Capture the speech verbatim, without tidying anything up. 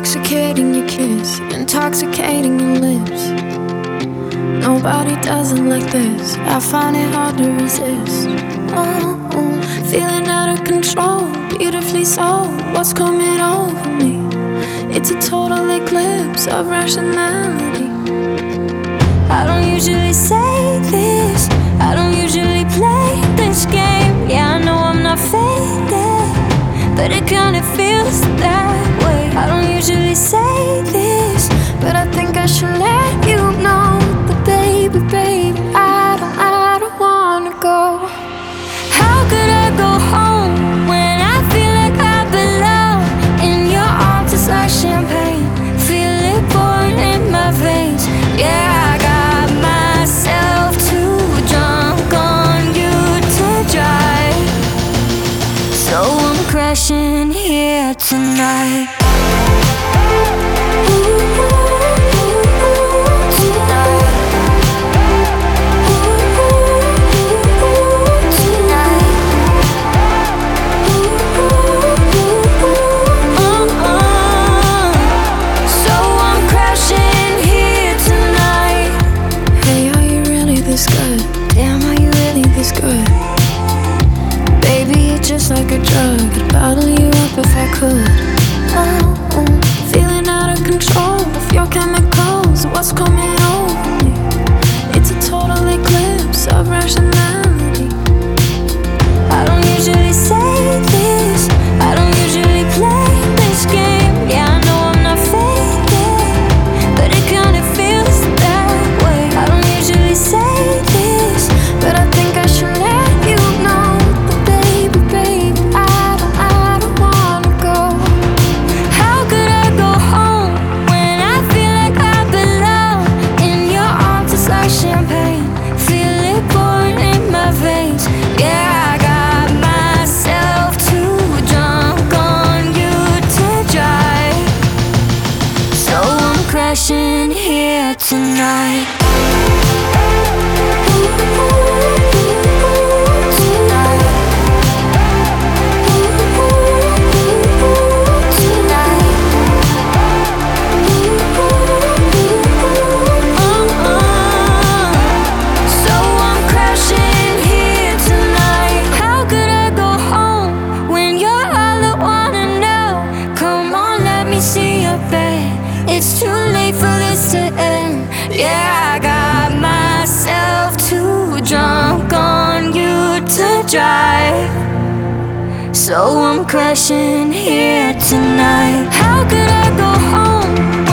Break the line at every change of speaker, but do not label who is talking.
Intoxicating your kiss, intoxicating your lips. Nobody does it like this. I find it hard to resist. Oh, oh, feeling out of control, beautifully so. What's coming over me? It's a total eclipse of rationality. I don't usually say this, I don't usually play this game. Yeah, I know I'm not faded, but it kinda feels that way. I don't usually say this, but I think I should let you know that baby, baby, I don't, I don't wanna go. How could I go home when I feel like I belong in your arms? It's like champagne, feel it pouring in my veins. Yeah, I got myself too drunk on you to drive, so I'm crashing here tonight. Like a drug, I'd bottle you up if I could. Oh, oh, feeling out of control of your chemicals. What's coming over me? It's a total eclipse of rationality. I don't usually say this, I don't usually play this game. Yeah, I know I'm not faded, but it kinda feels that way. I don't usually say this, but I think I should let you know. Crashing here tonight. It's too late for this to end. Yeah, I got myself too drunk on you to drive, so I'm crashing here tonight. How could I go home?